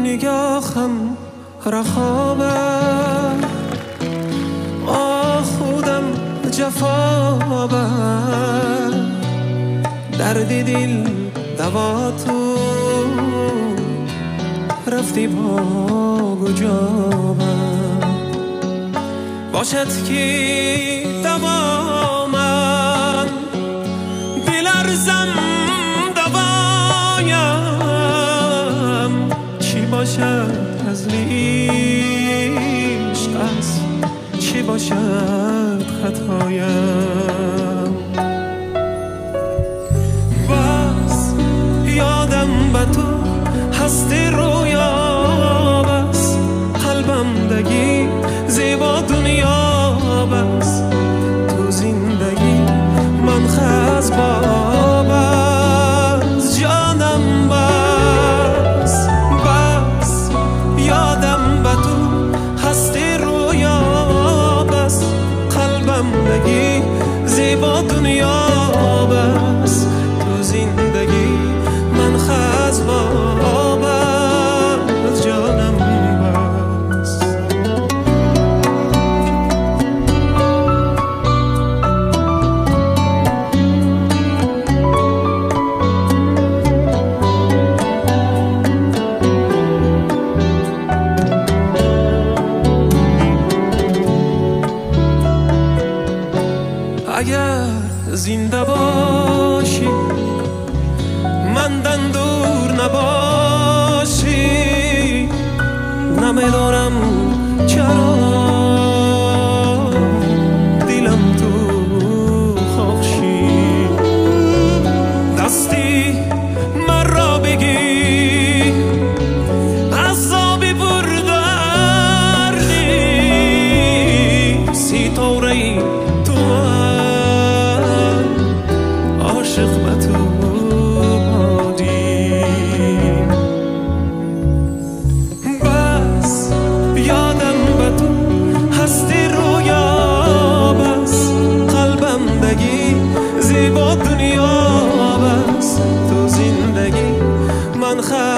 نگاهم رخابه خودم جفابه درد دل دوا تو رفتی با گجابه باشد که دوا من دلرزم دوایم چی باشد از عشق است چی باشد خطایم بس یادم به تو هست رویا بس قلبم دگی زیبا دنیا بس تو زندگی من خز باب از جانم بس بس یادم به تو هست رویا بس قلبم دگی زیبا دنیا بس تو زندگی من خز باب از جانم بس اگر زنده باشی من دور نباشی نمیدونم چرا دلم تو خوشی دستی مرا بگی عذابی بردردی ستاره تو عاشق به تو بودی بس یادم به تو هستی رویا بس قلبم دگی زیبا دنیا بس تو زندگی من